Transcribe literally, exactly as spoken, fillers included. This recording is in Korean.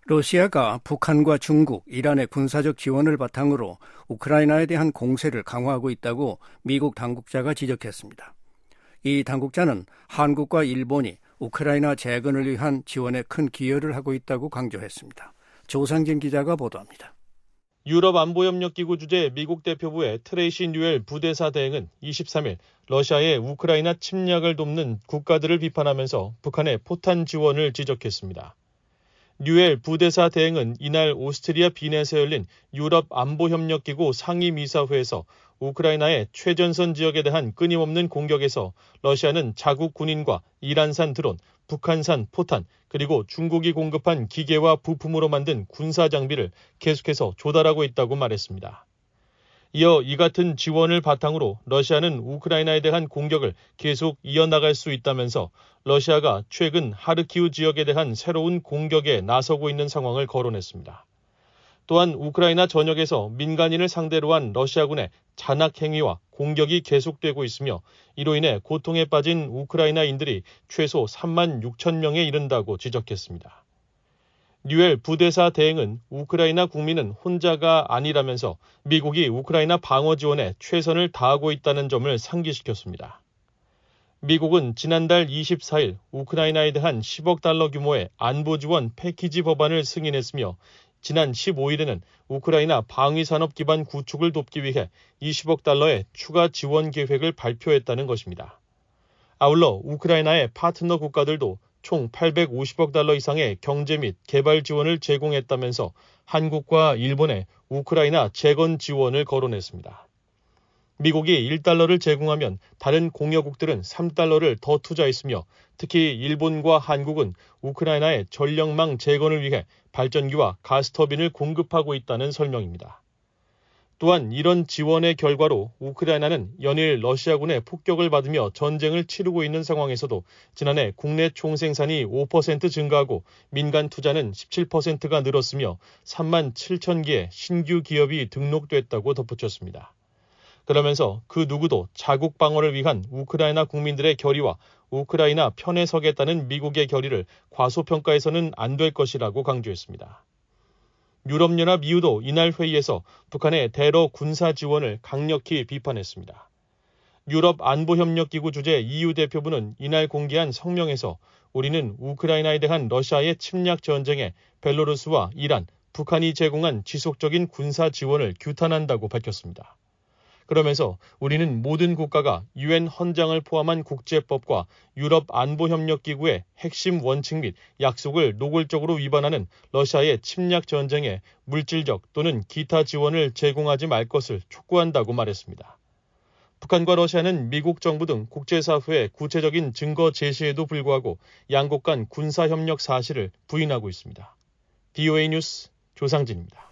러시아가 북한과 중국, 이란의 군사적 지원을 바탕으로 우크라이나에 대한 공세를 강화하고 있다고 미국 당국자가 지적했습니다. 이 당국자는 한국과 일본이 우크라이나 재건을 위한 지원에 큰 기여를 하고 있다고 강조했습니다. 조상진 기자가 보도합니다. 유럽안보협력기구 주재 미국 대표부의 트레이시 뉴엘 부대사 대행은 이십삼일 러시아의 우크라이나 침략을 돕는 국가들을 비판하면서 북한의 포탄 지원을 지적했습니다. 뉴엘 부대사 대행은 이날 오스트리아 빈에서 열린 유럽안보협력기구 상임이사회에서 우크라이나의 최전선 지역에 대한 끊임없는 공격에서 러시아는 자국 군인과 이란산 드론, 북한산 포탄, 그리고 중국이 공급한 기계와 부품으로 만든 군사 장비를 계속해서 조달하고 있다고 말했습니다. 이어 이 같은 지원을 바탕으로 러시아는 우크라이나에 대한 공격을 계속 이어나갈 수 있다면서 러시아가 최근 하르키우 지역에 대한 새로운 공격에 나서고 있는 상황을 거론했습니다. 또한 우크라이나 전역에서 민간인을 상대로 한 러시아군의 잔악 행위와 공격이 계속되고 있으며 이로 인해 고통에 빠진 우크라이나인들이 최소 삼만 육천 명에 이른다고 지적했습니다. 뉴엘 부대사 대행은 우크라이나 국민은 혼자가 아니라면서 미국이 우크라이나 방어 지원에 최선을 다하고 있다는 점을 상기시켰습니다. 미국은 지난달 이십사일 우크라이나에 대한 십억 달러 규모의 안보 지원 패키지 법안을 승인했으며 지난 십오일에는 우크라이나 방위산업 기반 구축을 돕기 위해 이십억 달러의 추가 지원 계획을 발표했다는 것입니다. 아울러 우크라이나의 파트너 국가들도 총 팔백오십억 달러 이상의 경제 및 개발 지원을 제공했다면서 한국과 일본의 우크라이나 재건 지원을 거론했습니다. 미국이 일 달러를 제공하면 다른 공여국들은 삼 달러를 더 투자했으며 특히 일본과 한국은 우크라이나의 전력망 재건을 위해 발전기와 가스터빈을 공급하고 있다는 설명입니다. 또한 이런 지원의 결과로 우크라이나는 연일 러시아군의 폭격을 받으며 전쟁을 치르고 있는 상황에서도 지난해 국내 총생산이 오 퍼센트 증가하고 민간 투자는 십칠 퍼센트가 늘었으며 삼만 칠천 개의 신규 기업이 등록됐다고 덧붙였습니다. 그러면서 그 누구도 자국 방어를 위한 우크라이나 국민들의 결의와 우크라이나 편에 서겠다는 미국의 결의를 과소평가해서는 안 될 것이라고 강조했습니다. 유럽연합 이유도 이날 회의에서 북한의 대러 군사 지원을 강력히 비판했습니다. 유럽안보협력기구 주재 이유 대표부는 이날 공개한 성명에서 우리는 우크라이나에 대한 러시아의 침략 전쟁에 벨로루스와 이란, 북한이 제공한 지속적인 군사 지원을 규탄한다고 밝혔습니다. 그러면서 우리는 모든 국가가 유엔 헌장을 포함한 국제법과 유럽안보협력기구의 핵심 원칙 및 약속을 노골적으로 위반하는 러시아의 침략 전쟁에 물질적 또는 기타 지원을 제공하지 말 것을 촉구한다고 말했습니다. 북한과 러시아는 미국 정부 등 국제사회의 구체적인 증거 제시에도 불구하고 양국 간 군사협력 사실을 부인하고 있습니다. 비오에이 뉴스 조상진입니다.